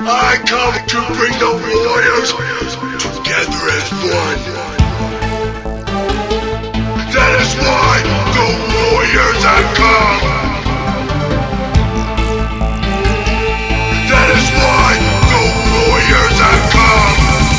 I come to bring the warriors together as one. That is why the warriors have come. That is why the warriors have come.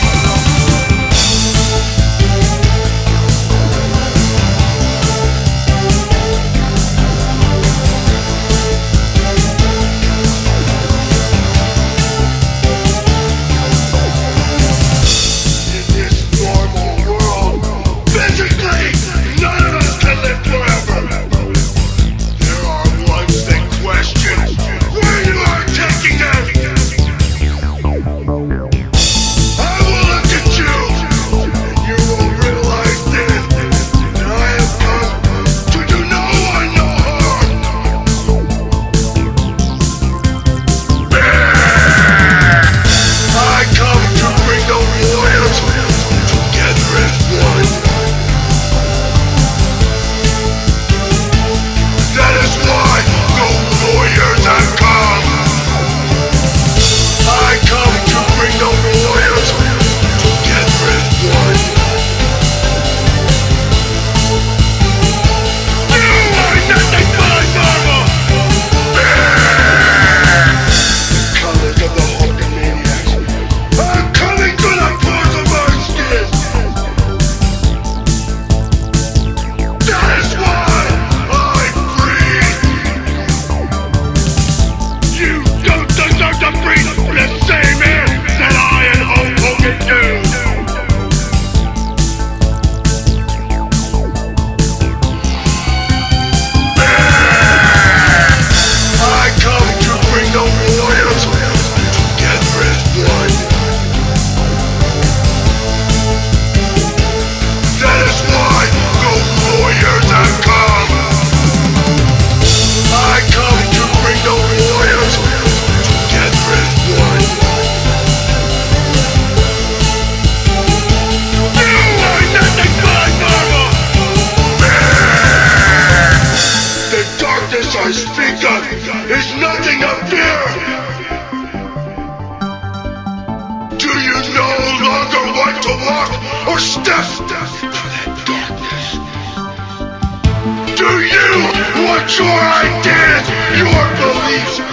I speak of is nothing to fear. Do you no longer want to walk or step through that darkness? Do you want your ideas, your beliefs,